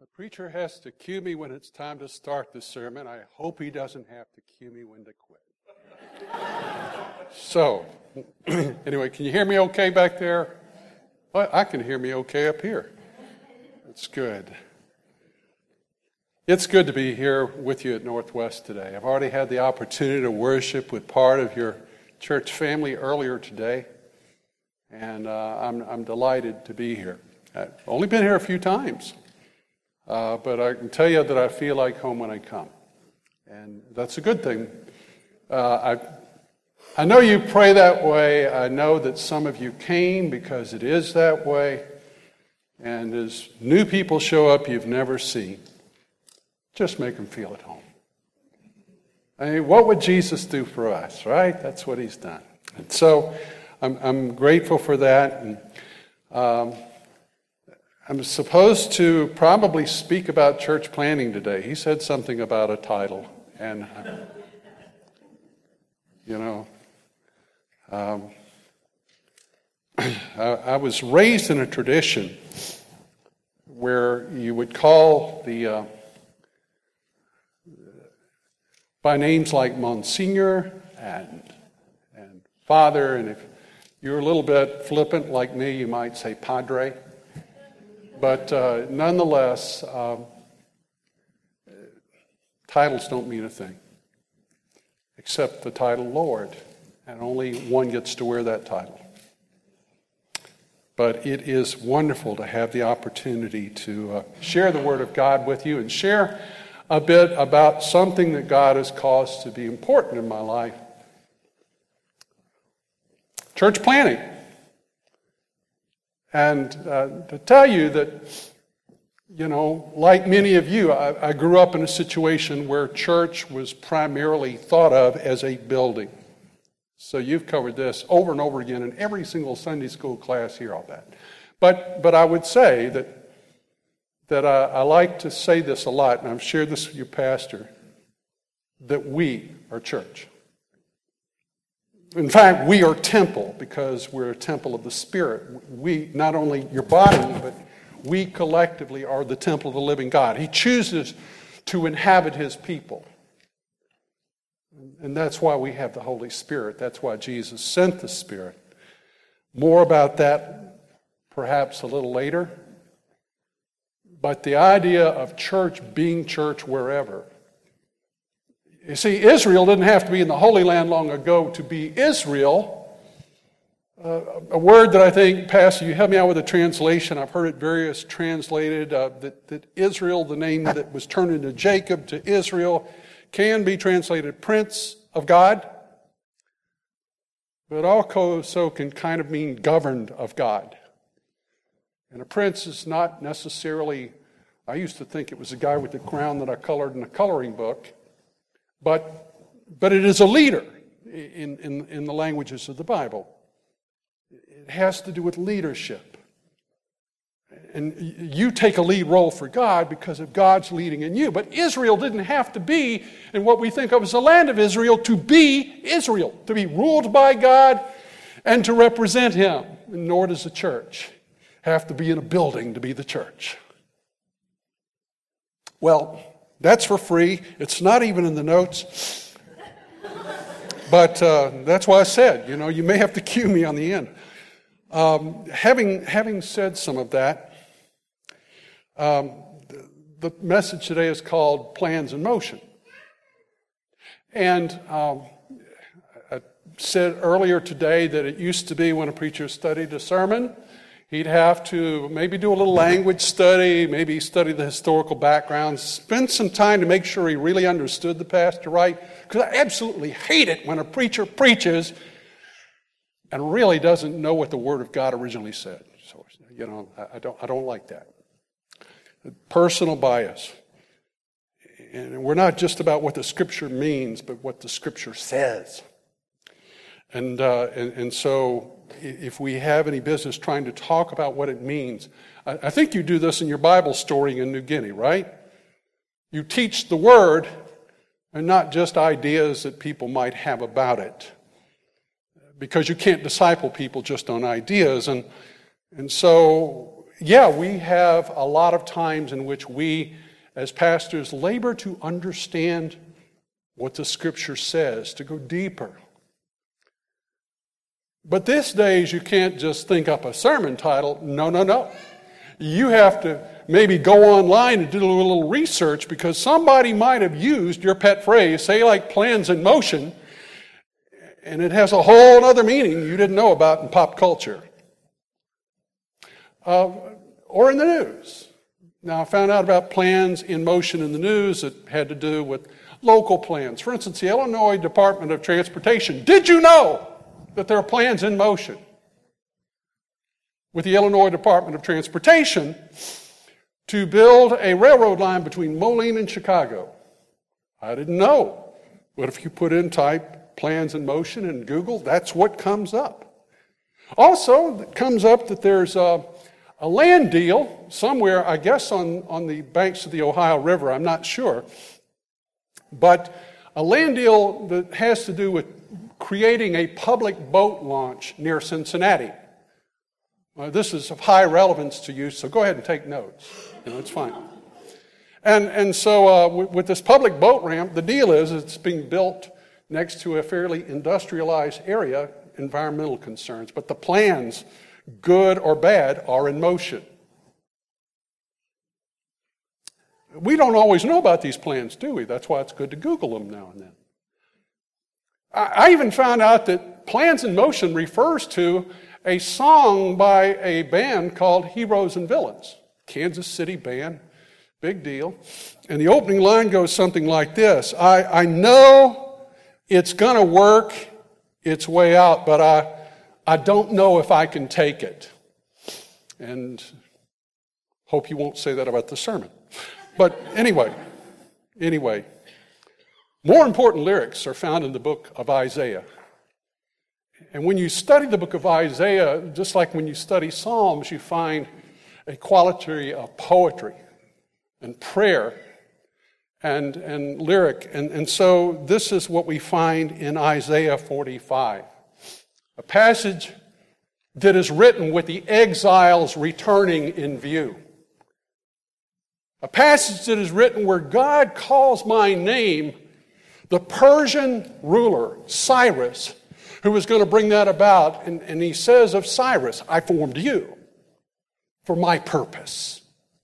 The preacher has to cue me when it's time to start the sermon. I hope he doesn't have to cue me when to quit. So, anyway, can you hear me okay back there? Well, I can hear me okay up here. That's good. It's good to be here with you at Northwest today. I've already had the opportunity to worship with part of your church family earlier today, and I'm delighted to be here. I've only been here a few times. But I can tell you that I feel like home when I come. And that's a good thing. I know you pray that way. I know that some of you came because it is that way. And as new people show up you've never seen, just make them feel at home. I mean, what would Jesus do for us, right? That's what he's done. And so I'm grateful for that. And I'm supposed to probably speak about church planting today. He said something about a title, and I was raised in a tradition where you would call the by names like Monsignor and Father, and if you're a little bit flippant like me, you might say Padre. But nonetheless, titles don't mean a thing, except the title Lord, and only one gets to wear that title. But it is wonderful to have the opportunity to share the Word of God with you and share a bit about something that God has caused to be important in my life. Church planting. And to tell you that, like many of you, I grew up in a situation where church was primarily thought of as a building. So you've covered this over and over again in every single Sunday school class here, I'll bet. But I would say that I like to say this a lot, and I've shared this with your pastor, that we are church. In fact, we are temple because we're a temple of the Spirit. We, not only your body, but we collectively are the temple of the living God. He chooses to inhabit his people. And that's why we have the Holy Spirit. That's why Jesus sent the Spirit. More about that perhaps a little later. But the idea of church being church wherever. You see, Israel didn't have to be in the Holy Land long ago to be Israel. A word that I think, Pastor, you help me out with a translation. I've heard it various translated, that Israel, the name that was turned into Jacob to Israel, can be translated Prince of God, but also can kind of mean governed of God. And a prince is not necessarily, I used to think it was a guy with the crown that I colored in a coloring book, but it is a leader in the languages of the Bible. It has to do with leadership. And you take a lead role for God because of God's leading in you. But Israel didn't have to be in what we think of as the land of Israel to be Israel, to be ruled by God and to represent him. Nor does the church have to be in a building to be the church. Well, that's for free. It's not even in the notes. But that's why I said, you may have to cue me on the end. Having said some of that, the message today is called Plans in Motion. And I said earlier today that it used to be when a preacher studied a sermon, he'd have to maybe do a little language study, maybe study the historical background, spend some time to make sure he really understood the pastor right. Because I absolutely hate it when a preacher preaches and really doesn't know what the Word of God originally said. So, I don't like that. Personal bias. And we're not just about what the Scripture means, but what the Scripture says. And so if we have any business trying to talk about what it means, I think you do this in your Bible story in New Guinea, right? You teach the Word and not just ideas that people might have about it. Because you can't disciple people just on ideas. And so yeah, we have a lot of times in which we, as pastors, labor to understand what the Scripture says, to go deeper. But these days, you can't just think up a sermon title. No. You have to maybe go online and do a little research because somebody might have used your pet phrase, say like plans in motion, and it has a whole other meaning you didn't know about in pop culture. Or in the news. Now, I found out about plans in motion in the news that had to do with local plans. For instance, the Illinois Department of Transportation. Did you know that there are plans in motion with the Illinois Department of Transportation to build a railroad line between Moline and Chicago? I didn't know. But if you put in type plans in motion in Google, that's what comes up. Also, it comes up that there's a land deal somewhere, I guess on the banks of the Ohio River, I'm not sure, but a land deal that has to do with creating a public boat launch near Cincinnati. This is of high relevance to you, so go ahead and take notes. It's fine. And so with this public boat ramp, the deal is it's being built next to a fairly industrialized area, environmental concerns, but the plans, good or bad, are in motion. We don't always know about these plans, do we? That's why it's good to Google them now and then. I even found out that Plans in Motion refers to a song by a band called Heroes and Villains. Kansas City band, big deal. And the opening line goes something like this: I know it's going to work its way out, but I don't know if I can take it. And hope you won't say that about the sermon. But anyway, more important lyrics are found in the book of Isaiah. And when you study the book of Isaiah, just like when you study Psalms, you find a quality of poetry and prayer and lyric. And so this is what we find in Isaiah 45. A passage that is written with the exiles returning in view. A passage that is written where God calls my name, the Persian ruler, Cyrus, who was going to bring that about. And he says of Cyrus, I formed you for my purpose.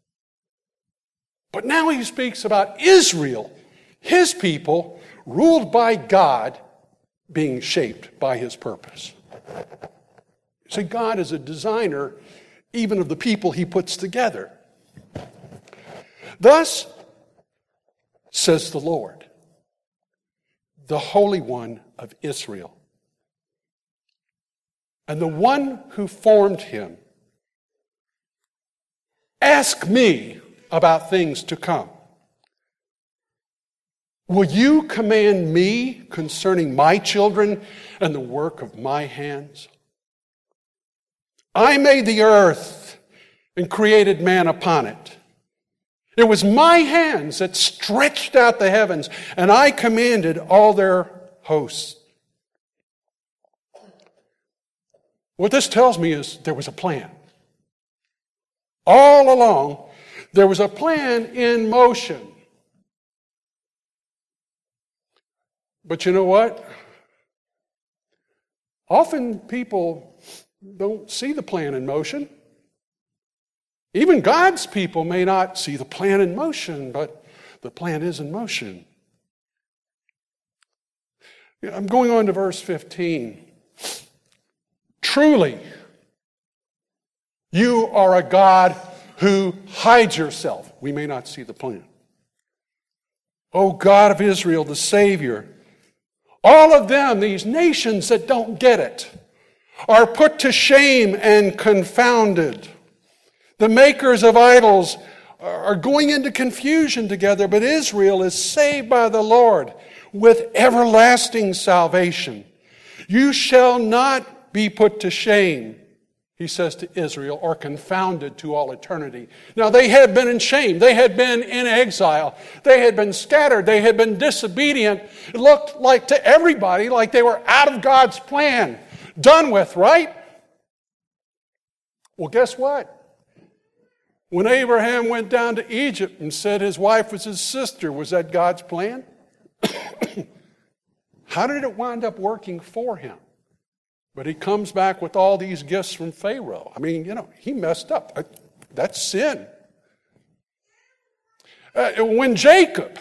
But now he speaks about Israel, his people, ruled by God, being shaped by his purpose. See, God is a designer even of the people he puts together. Thus, says the Lord, the Holy One of Israel, and the one who formed him, ask me about things to come. Will you command me concerning my children and the work of my hands? I made the earth and created man upon it. It was my hands that stretched out the heavens, and I commanded all their hosts. What this tells me is there was a plan. All along, there was a plan in motion. But you know what? Often people don't see the plan in motion. Even God's people may not see the plan in motion, but the plan is in motion. I'm going on to verse 15. Truly, you are a God who hides yourself. We may not see the plan. O God of Israel, the Savior, all of them, these nations that don't get it, are put to shame and confounded. The makers of idols are going into confusion together, but Israel is saved by the Lord with everlasting salvation. You shall not be put to shame, he says to Israel, or confounded to all eternity. Now, they had been in shame. They had been in exile. They had been scattered. They had been disobedient. It looked like to everybody like they were out of God's plan. Done with, right? Well, guess what? When Abraham went down to Egypt and said his wife was his sister, was that God's plan? How did it wind up working for him? But he comes back with all these gifts from Pharaoh. I mean, he messed up. That's sin. When Jacob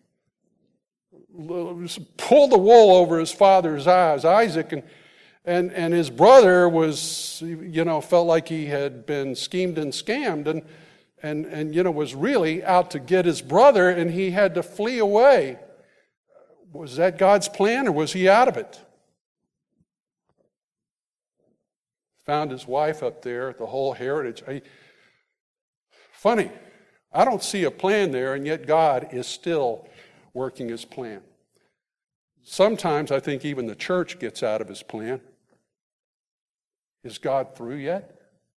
pulled the wool over his father's eyes, Isaac, and his brother was, felt like he had been schemed and scammed and was really out to get his brother, and he had to flee away. Was that God's plan, or was he out of it? Found his wife up there, the whole heritage. Funny, I don't see a plan there, and yet God is still working his plan. Sometimes I think even the church gets out of his plan. Is God through yet?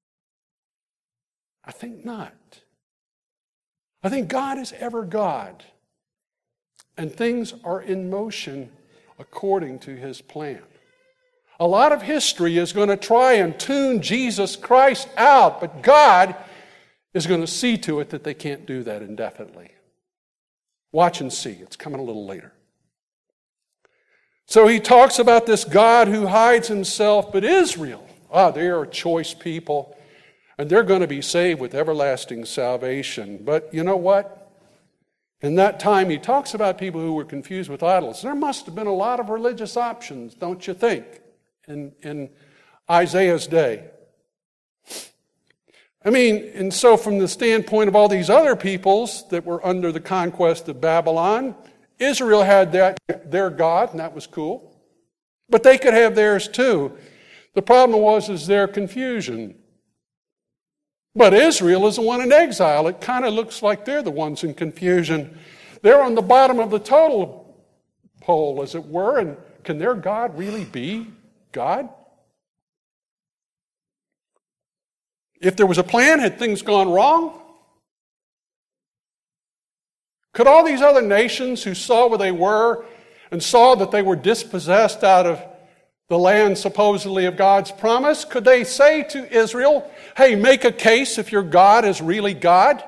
I think not. I think God is ever God, and things are in motion according to his plan. A lot of history is going to try and tune Jesus Christ out, but God is going to see to it that they can't do that indefinitely. Watch and see. It's coming a little later. So he talks about this God who hides himself, but Israel, they are a choice people, and they're going to be saved with everlasting salvation. But you know what? In that time, he talks about people who were confused with idols. There must have been a lot of religious options, don't you think, in Isaiah's day? I mean, and so from the standpoint of all these other peoples that were under the conquest of Babylon, Israel had their God, and that was cool. But they could have theirs too. The problem is their confusion. But Israel is the one in exile. It kind of looks like they're the ones in confusion. They're on the bottom of the total pole, as it were, and can their God really be God? If there was a plan, had things gone wrong? Could all these other nations who saw where they were and saw that they were dispossessed out of the land supposedly of God's promise, could they say to Israel, hey, make a case if your God is really God?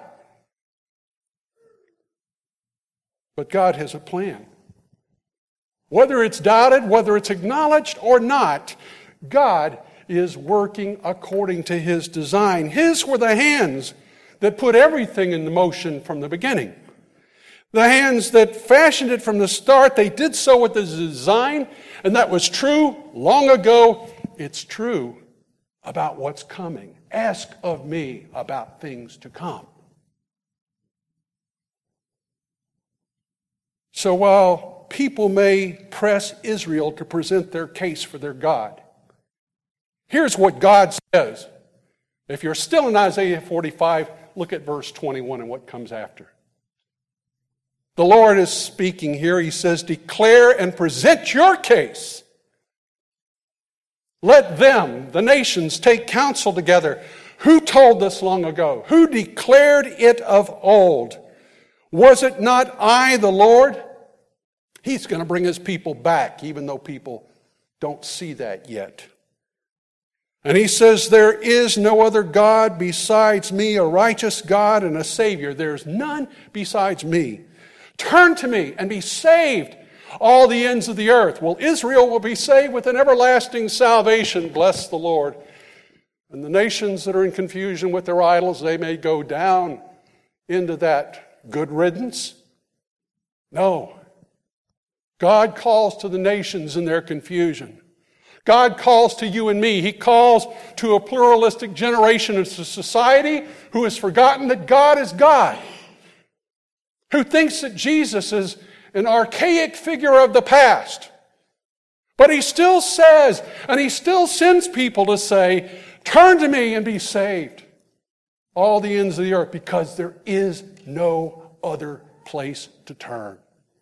But God has a plan. Whether it's doubted, whether it's acknowledged or not, God is working according to his design. His were the hands that put everything into motion from the beginning. The hands that fashioned it from the start, they did so with the design, and that was true long ago. It's true about what's coming. Ask of me about things to come. So while people may press Israel to present their case for their God, here's what God says. If you're still in Isaiah 45, look at verse 21 and what comes after. The Lord is speaking here. He says, declare and present your case. Let them, the nations, take counsel together. Who told this long ago? Who declared it of old? Was it not I, the Lord? He's going to bring his people back, even though people don't see that yet. And he says, there is no other God besides me, a righteous God and a Savior. There's none besides me. Turn to me and be saved, all the ends of the earth. Well, Israel will be saved with an everlasting salvation. Bless the Lord. And the nations that are in confusion with their idols, they may go down into that good riddance. No. God calls to the nations in their confusion. God calls to you and me. He calls to a pluralistic generation of society who has forgotten that God is God, who thinks that Jesus is an archaic figure of the past. But he still says, and he still sends people to say, turn to me and be saved, all the ends of the earth, because there is no other place to turn.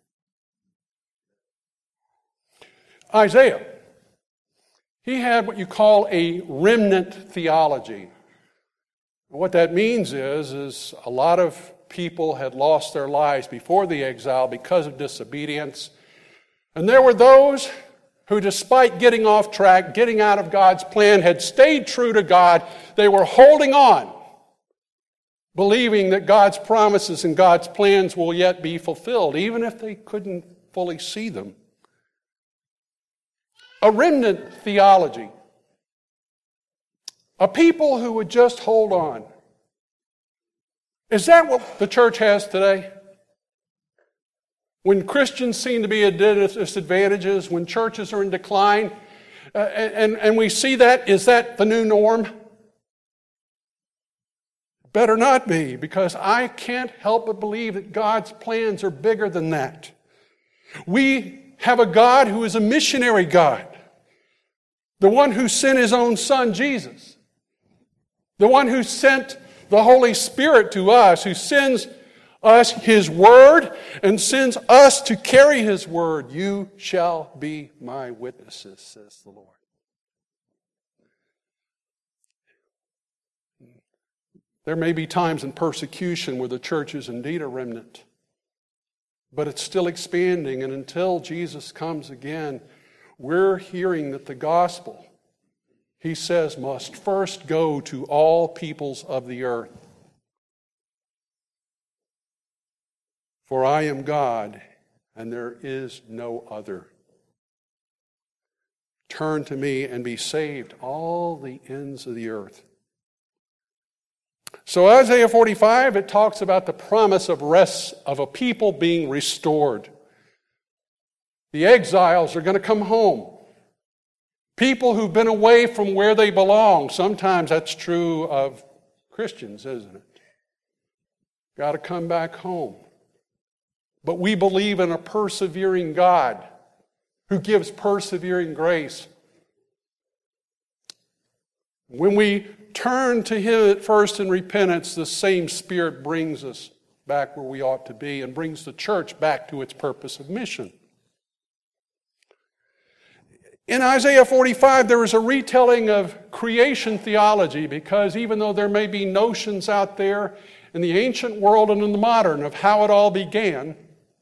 Isaiah, he had what you call a remnant theology. What that means is a lot of people had lost their lives before the exile because of disobedience. And there were those who, despite getting off track, getting out of God's plan, had stayed true to God. They were holding on. believing that God's promises and God's plans will yet be fulfilled, even if they couldn't fully see them. A remnant theology. A people who would just hold on. Is that what the church has today? When Christians seem to be at disadvantages, when churches are in decline, and we see that, is that the new norm? Better not be, because I can't help but believe that God's plans are bigger than that. We have a God who is a missionary God. The one who sent His own Son, Jesus. The one who sent the Holy Spirit to us, who sends us His Word and sends us to carry His Word. You shall be my witnesses, says the Lord. There may be times in persecution where the church is indeed a remnant, but it's still expanding, and until Jesus comes again, we're hearing that the gospel, He says, must first go to all peoples of the earth. For I am God, and there is no other. Turn to me and be saved, all the ends of the earth. So Isaiah 45, it talks about the promise of rest, of a people being restored. The exiles are going to come home. People who've been away from where they belong. Sometimes that's true of Christians, isn't it? Got to come back home. But we believe in a persevering God who gives persevering grace. When we turn to Him at first in repentance, the same Spirit brings us back where we ought to be and brings the church back to its purpose of mission. In Isaiah 45, there is a retelling of creation theology, because even though there may be notions out there in the ancient world and in the modern of how it all began,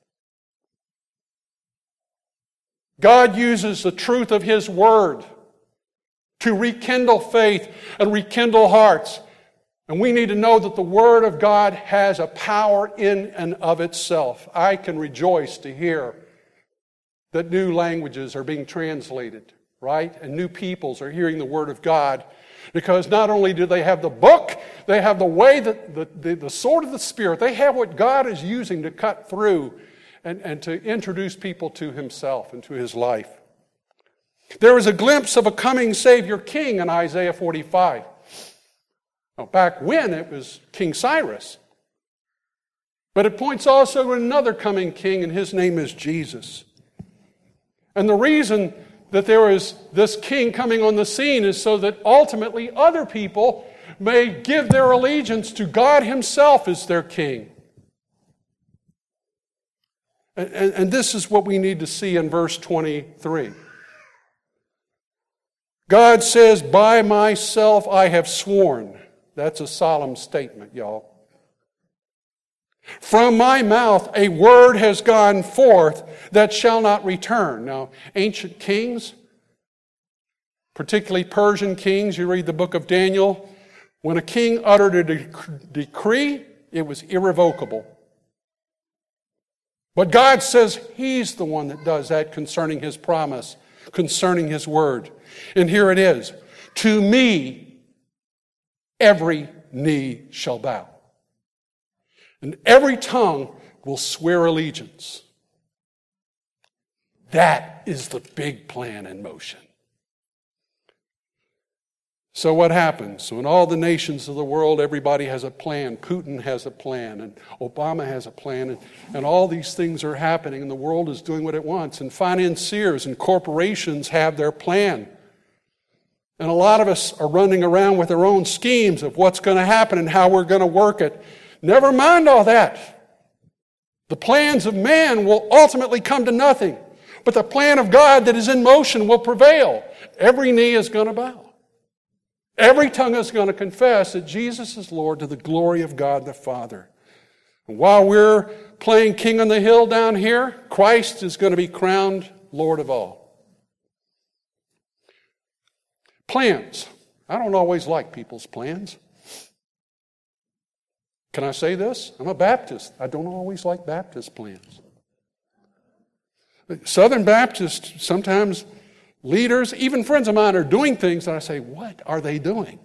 God uses the truth of His Word to rekindle faith and rekindle hearts. And we need to know that the Word of God has a power in and of itself. I can rejoice to hear that new languages are being translated, right? And new peoples are hearing the Word of God, because not only do they have the book, they have the way, that the sword of the Spirit. They have what God is using to cut through and to introduce people to Himself and to His life. There is a glimpse of a coming Savior King in Isaiah 45. Now, back when, it was King Cyrus. But it points also to another coming king, and His name is Jesus. And the reason that there is this king coming on the scene is so that ultimately other people may give their allegiance to God Himself as their king. And this is what we need to see in verse 23. God says, by myself I have sworn. That's a solemn statement, y'all. From my mouth a word has gone forth that shall not return. Now, ancient kings, particularly Persian kings, you read the book of Daniel, when a king uttered a decree, it was irrevocable. But God says He's the one that does that concerning His promise, concerning His word. And here it is. To me, every knee shall bow, and every tongue will swear allegiance. That is the big plan in motion. So what happens? So in all the nations of the world, everybody has a plan. Putin has a plan, and Obama has a plan, and all these things are happening, and the world is doing what it wants. And financiers and corporations have their plan. And a lot of us are running around with our own schemes of what's going to happen and how we're going to work it. Never mind all that. The plans of man will ultimately come to nothing. But the plan of God that is in motion will prevail. Every knee is going to bow. Every tongue is going to confess that Jesus is Lord to the glory of God the Father. And while we're playing King on the Hill down here, Christ is going to be crowned Lord of all. Plans. I don't always like people's plans. Can I say this? I'm a Baptist. I don't always like Baptist plans. Southern Baptists, sometimes leaders, even friends of mine, are doing things that I say, what are they doing?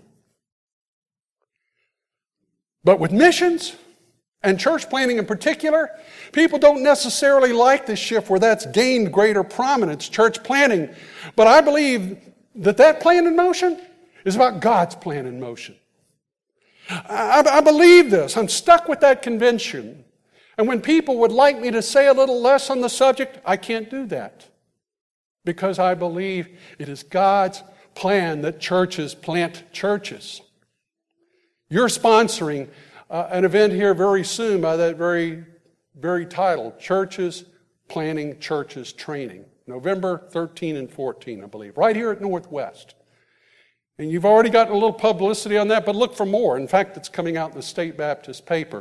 But with missions and church planting in particular, people don't necessarily like this shift where that's gained greater prominence, church planting. But I believe that plan in motion is about God's plan in motion. I believe this. I'm stuck with that conviction. And when people would like me to say a little less on the subject, I can't do that. Because I believe it is God's plan that churches plant churches. You're sponsoring an event here very soon by that very title, Churches Planting Churches Training. November 13 and 14, I believe, right here at Northwest. And you've already gotten a little publicity on that, but look for more. In fact, it's coming out in the State Baptist paper.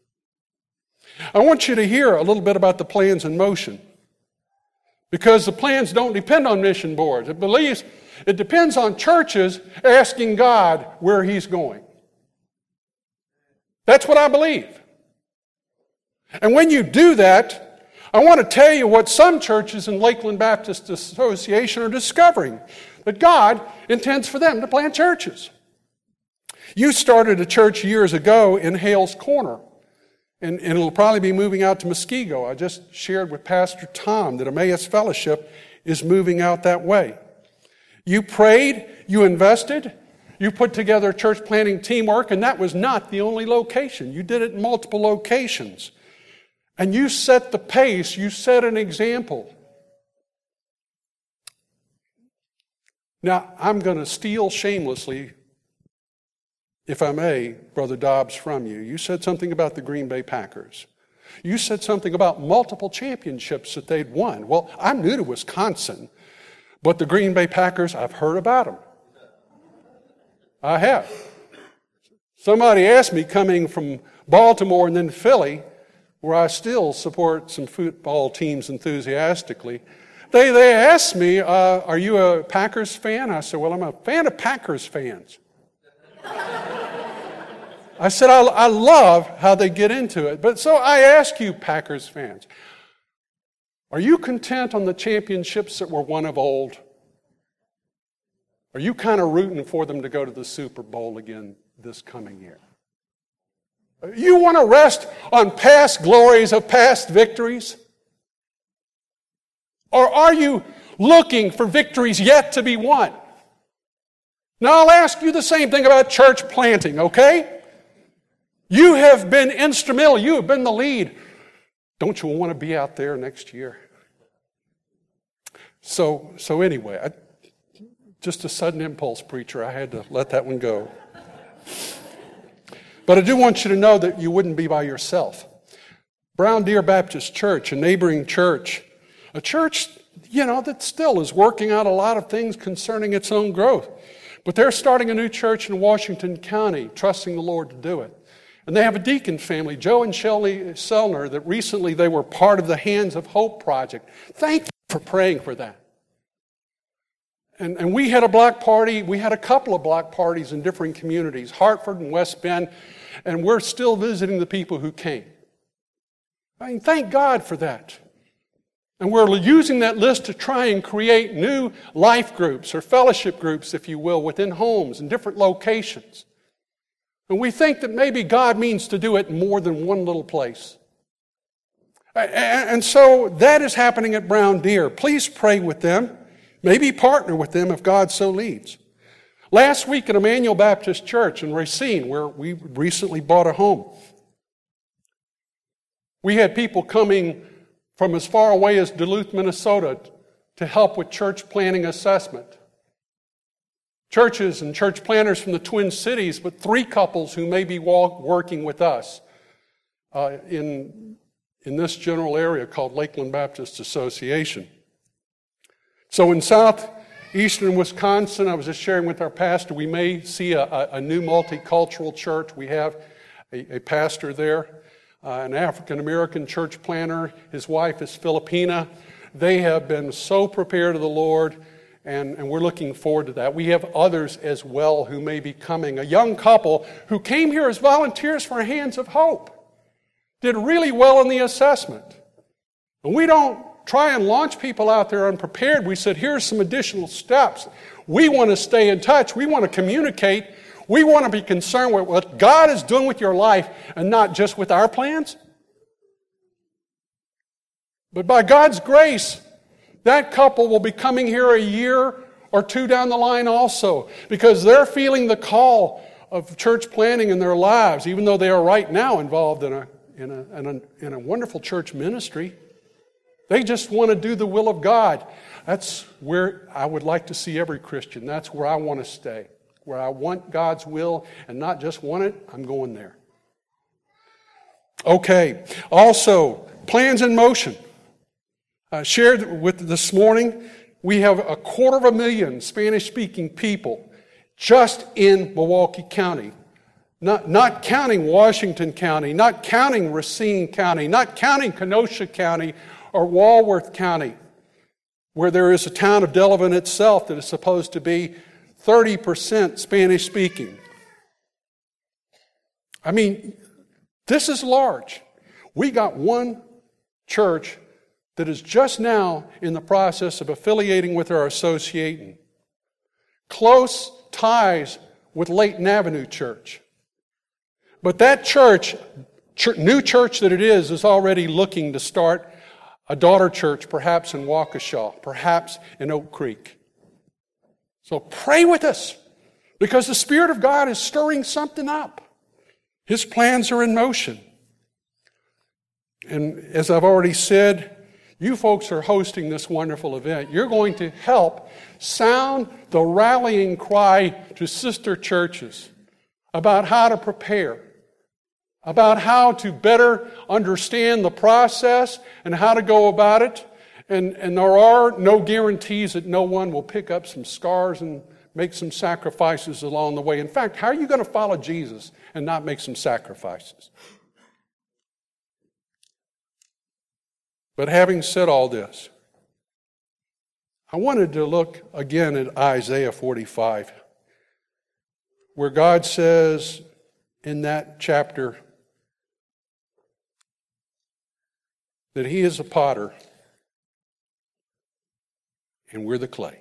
I want you to hear a little bit about the plans in motion. Because the plans don't depend on mission boards. It depends on churches asking God where He's going. That's what I believe. And when you do that, I want to tell you what some churches in Lakeland Baptist Association are discovering. That God intends for them to plant churches. You started a church years ago in Hales Corner. And it'll probably be moving out to Muskego. I just shared with Pastor Tom that Emmaus Fellowship is moving out that way. You prayed, you invested, you put together church planting teamwork, and that was not the only location. You did it in multiple locations. And you set the pace, you set an example. Now, I'm going to steal shamelessly, if I may, Brother Dobbs, from you. You said something about the Green Bay Packers. You said something about multiple championships that they'd won. Well, I'm new to Wisconsin, but the Green Bay Packers, I've heard about them. I have. Somebody asked me coming from Baltimore and then Philly, where I still support some football teams enthusiastically. They asked me, are you a Packers fan? I said, well, I'm a fan of Packers fans. I said, I love how they get into it. But so I ask you, Packers fans, are you content on the championships that were won of old? Are you kind of rooting for them to go to the Super Bowl again this coming year? You want to rest on past glories of past victories? Or are you looking for victories yet to be won? Now, I'll ask you the same thing about church planting, okay? You have been instrumental. You have been the lead. Don't you want to be out there next year? So anyway, just a sudden impulse, preacher. I had to let that one go. But I do want you to know that you wouldn't be by yourself. Brown Deer Baptist Church, a neighboring church, a church, that still is working out a lot of things concerning its own growth. But they're starting a new church in Washington County, trusting the Lord to do it. And they have a deacon family, Joe and Shelley Sellner, that recently they were part of the Hands of Hope project. Thank you for praying for that. And we had a block party. We had a couple of block parties in different communities, Hartford and West Bend, and we're still visiting the people who came. I mean, thank God for that. And we're using that list to try and create new life groups or fellowship groups, if you will, within homes and different locations. And we think that maybe God means to do it in more than one little place. And so that is happening at Brown Deer. Please pray with them. Maybe partner with them if God so leads. Last week at Emmanuel Baptist Church in Racine, where we recently bought a home, we had people coming from as far away as Duluth, Minnesota, to help with church planning assessment. Churches and church planners from the Twin Cities, but 3 couples who may be working with us in this general area called Lakeland Baptist Association. So in southeastern Wisconsin, I was just sharing with our pastor, we may see a new multicultural church. We have a pastor there, an African-American church planner. His wife is Filipina. They have been so prepared to the Lord, And we're looking forward to that. We have others as well who may be coming. A young couple who came here as volunteers for Hands of Hope did really well in the assessment. And we don't try and launch people out there unprepared. We said, here's some additional steps. We want to stay in touch. We want to communicate. We want to be concerned with what God is doing with your life and not just with our plans. But by God's grace, that couple will be coming here a year or two down the line also, because they're feeling the call of church planting in their lives, even though they are right now involved in a wonderful church ministry. They just want to do the will of God. That's where I would like to see every Christian. That's where I want to stay. Where I want God's will and not just want it, I'm going there. Okay. Also, plans in motion. Shared with this morning, we have 250,000 Spanish-speaking people just in Milwaukee County. Not counting Washington County, not counting Racine County, not counting Kenosha County or Walworth County, where there is a town of Delavan itself that is supposed to be 30% Spanish-speaking. I mean, this is large. We got one church that is just now in the process of affiliating with our associating. Close ties with Layton Avenue Church. But that church, new church that it is already looking to start a daughter church, perhaps in Waukesha, perhaps in Oak Creek. So pray with us, because the Spirit of God is stirring something up. His plans are in motion. And as I've already said, you folks are hosting this wonderful event. You're going to help sound the rallying cry to sister churches about how to prepare, about how to better understand the process and how to go about it. And there are no guarantees that no one will pick up some scars and make some sacrifices along the way. In fact, how are you going to follow Jesus and not make some sacrifices? But having said all this, I wanted to look again at Isaiah 45, where God says in that chapter that He is a potter and we're the clay.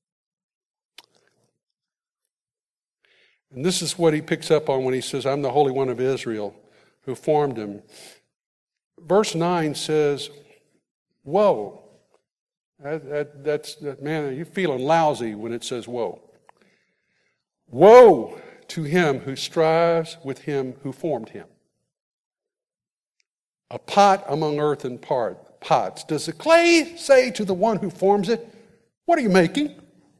And this is what He picks up on when He says, I'm the Holy One of Israel who formed him. Verse 9 says, whoa. Man, you're feeling lousy when it says whoa. Woe to him who strives with him who formed him. A pot among earthen pots. Does the clay say to the one who forms it, what are you making?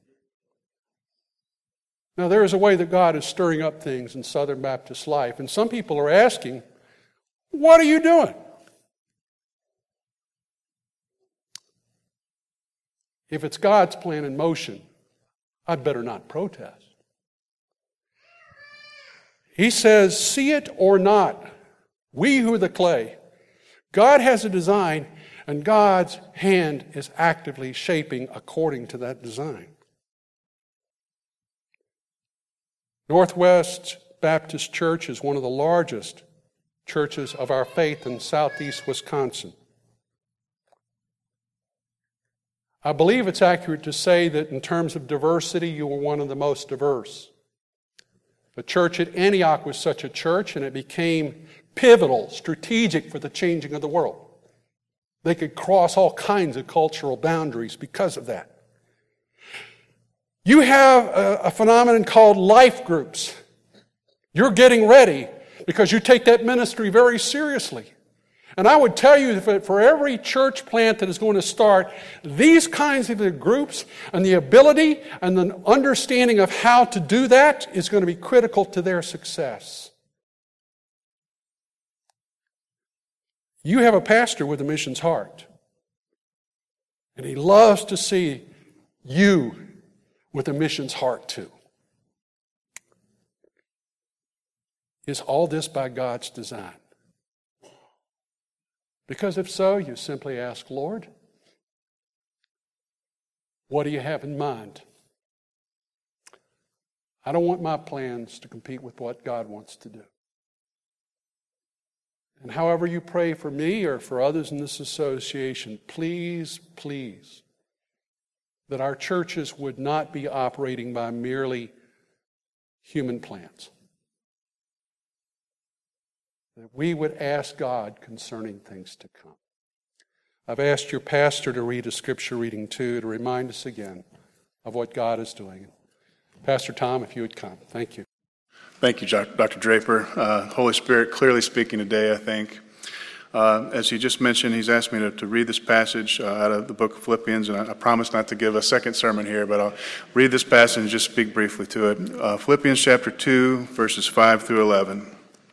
Now, there is a way that God is stirring up things in Southern Baptist life, and some people are asking, what are you doing? If it's God's plan in motion, I'd better not protest. He says, see it or not, we who are the clay. God has a design, and God's hand is actively shaping according to that design. Northwest Baptist Church is one of the largest churches of our faith in southeast Wisconsin. I believe it's accurate to say that in terms of diversity, you were one of the most diverse. The church at Antioch was such a church, and it became pivotal, strategic for the changing of the world. They could cross all kinds of cultural boundaries because of that. You have a phenomenon called life groups. You're getting ready because you take that ministry very seriously. And I would tell you that for every church plant that is going to start, these kinds of groups and the ability and the understanding of how to do that is going to be critical to their success. You have a pastor with a missions heart. And he loves to see you with a missions heart too. Is all this by God's design? Because if so, you simply ask, Lord, What do you have in mind? I don't want my plans to compete with what God wants to do. And however you pray for me or for others in this association, please, please, that our churches would not be operating by merely human plans. That we would ask God concerning things to come. I've asked your pastor to read a scripture reading too, to remind us again of what God is doing. Pastor Tom, if you would come. Thank you. Thank you, Dr. Draper. Holy Spirit clearly speaking today, I think. As he just mentioned, he's asked me to read this passage out of the book of Philippians, and I promise not to give a second sermon here, but I'll read this passage and just speak briefly to it. Philippians chapter 2, verses 5 through 11.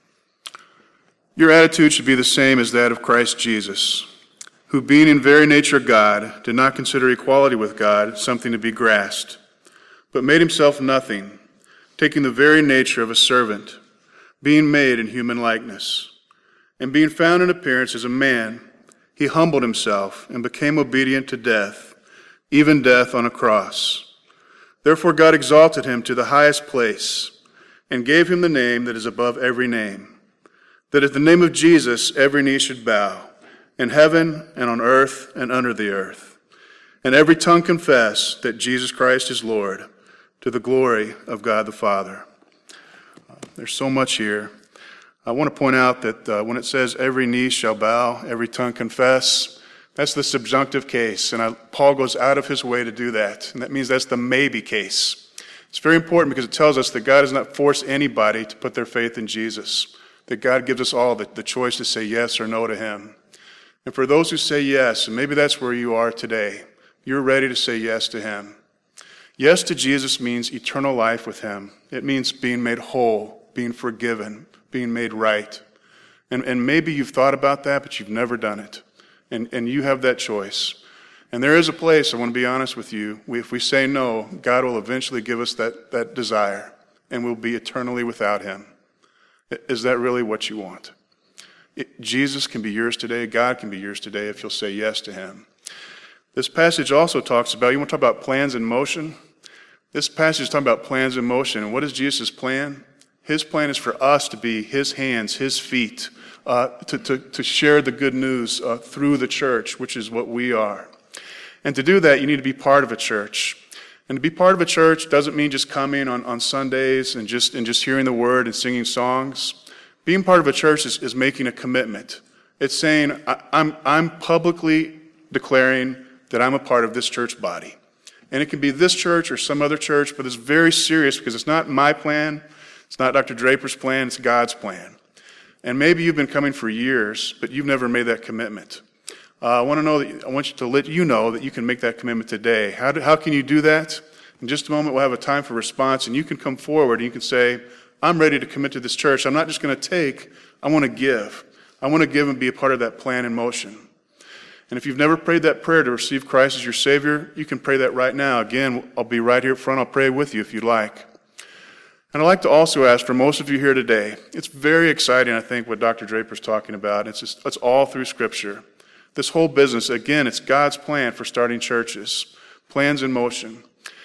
Your attitude should be the same as that of Christ Jesus, who being in very nature God, did not consider equality with God something to be grasped, but made himself nothing, taking the very nature of a servant, being made in human likeness. And being found in appearance as a man, he humbled himself and became obedient to death, even death on a cross. Therefore God exalted him to the highest place and gave him the name that is above every name, that at the name of Jesus every knee should bow, in heaven and on earth and under the earth, and every tongue confess that Jesus Christ is Lord, to the glory of God the Father. There's so much here. I want to point out that when it says every knee shall bow, every tongue confess, that's the subjunctive case, and Paul goes out of his way to do that, and that means that's the maybe case. It's very important because it tells us that God does not force anybody to put their faith in Jesus, that God gives us all the choice to say yes or no to him. And for those who say yes, and maybe that's where you are today, you're ready to say yes to him. Yes to Jesus means eternal life with him. It means being made whole, being forgiven, being made right. And maybe you've thought about that, but you've never done it. And you have that choice. And there is a place, I want to be honest with you, if we say no, God will eventually give us that desire, and we'll be eternally without him. Is that really what you want? Jesus can be yours today. God can be yours today if you'll say yes to him. This passage also talks about, you want to talk about plans in motion? This passage is talking about plans in motion. And what is Jesus' plan? His plan is for us to be his hands, his feet, to share the good news through the church, which is what we are. And to do that, you need to be part of a church. And to be part of a church doesn't mean just coming on Sundays and just hearing the word and singing songs. Being part of a church is making a commitment. It's saying, I'm publicly declaring that I'm a part of this church body. And it can be this church or some other church, but it's very serious because it's not my plan, it's not Dr. Draper's plan, it's God's plan. And maybe you've been coming for years, but you've never made that commitment. I want you to let you know that you can make that commitment today. How can you do that? In just a moment, we'll have a time for response, and you can come forward and you can say, I'm ready to commit to this church. I'm not just going to take, I want to give. I want to give and be a part of that plan in motion. And if you've never prayed that prayer to receive Christ as your Savior, you can pray that right now. Again, I'll be right here up front. I'll pray with you if you'd like. And I'd like to also ask for most of you here today, it's very exciting, I think, what Dr. Draper's talking about. It's all through Scripture. This whole business, again, it's God's plan for starting churches. Plans in motion.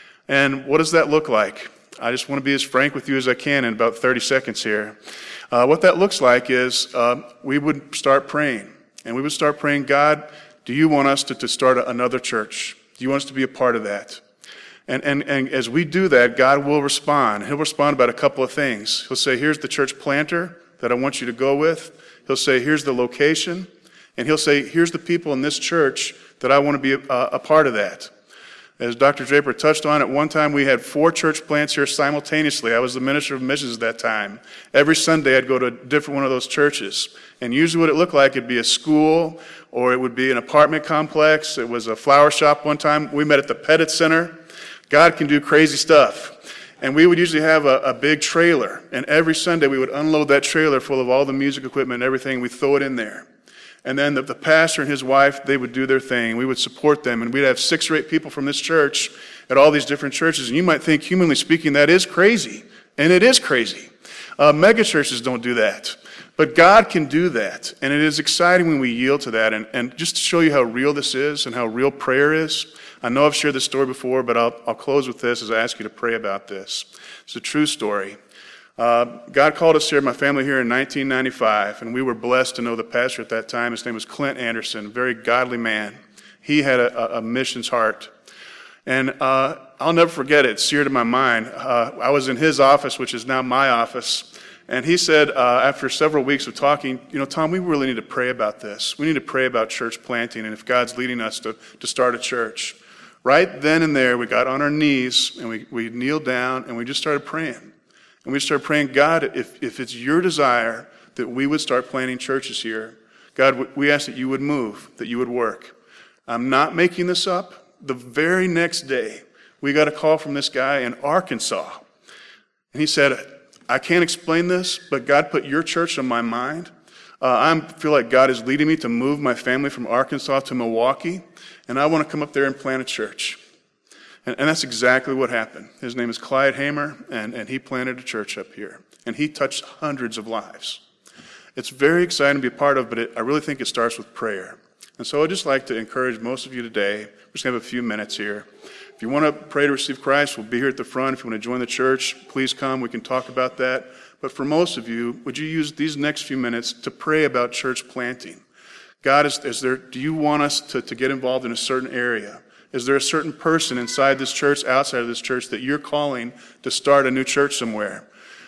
And what does that look like? I just want to be as frank with you as I can in about 30 seconds here. What that looks like is we would start praying. And we would start praying, God, do you want us to start another church? Do you want us to be a part of that? And as we do that, God will respond. He'll respond about a couple of things. He'll say, here's the church planter that I want you to go with. He'll say, here's the location. And he'll say, here's the people in this church that I want to be a part of that. As Dr. Draper touched on, at one time we had 4 church plants here simultaneously. I was the minister of missions at that time. Every Sunday I'd go to a different one of those churches. And usually what it looked like, it'd be a school or it would be an apartment complex. It was a flower shop one time. We met at the Pettit Center. God can do crazy stuff. And we would usually have a big trailer. And every Sunday we would unload that trailer full of all the music equipment and everything. We'd throw it in there. And then the pastor and his wife, they would do their thing. We would support them. And we'd have 6 or 8 people from this church at all these different churches. And you might think, humanly speaking, that is crazy. And it is crazy. Mega churches don't do that. But God can do that. And it is exciting when we yield to that. And just to show you how real this is and how real prayer is, I know I've shared this story before, but I'll close with this as I ask you to pray about this. It's a true story. God called us here, my family here in 1995, and we were blessed to know the pastor at that time. His name was Clint Anderson, a very godly man. He had a missions heart. And I'll never forget it. It's seared in my mind. I was in his office, which is now my office. And he said, after several weeks of talking, Tom, we really need to pray about this. We need to pray about church planting and if God's leading us to start a church. Right then and there, we got on our knees and we kneeled down and we just started praying. And we started praying, God, if it's your desire that we would start planting churches here, God, we ask that you would move, that you would work. I'm not making this up. The very next day, we got a call from this guy in Arkansas. And he said, I can't explain this, but God put your church on my mind. I feel like God is leading me to move my family from Arkansas to Milwaukee, and I want to come up there and plant a church. And that's exactly what happened. His name is Clyde Hamer, and he planted a church up here. And he touched hundreds of lives. It's very exciting to be a part of, but I really think it starts with prayer. And so I'd just like to encourage most of you today, we're just going to have a few minutes here. If you want to pray to receive Christ, we'll be here at the front. If you want to join the church, please come. We can talk about that. But for most of you, would you use these next few minutes to pray about church planting? God, do you want us to get involved in a certain area? Is there a certain person inside this church, outside of this church, that you're calling to start a new church somewhere?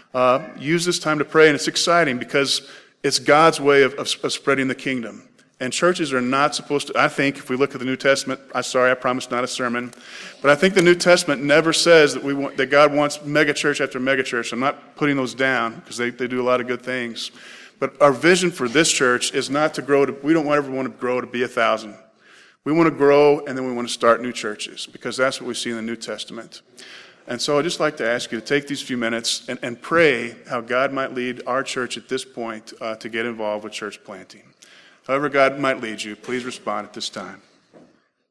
Use this time to pray, and it's exciting because it's God's way of spreading the kingdom. And churches are not supposed to, I think, if we look at the New Testament, I promise not a sermon, but I think the New Testament never says that God wants mega church after mega church. I'm not putting those down because they do a lot of good things. But our vision for this church is not to grow we don't ever want to grow to be 1,000. We want to grow and then we want to start new churches because that's what we see in the New Testament. And so I'd just like to ask you to take these few minutes and pray how God might lead our church at this point to get involved with church planting. However God might lead you, please respond at this time.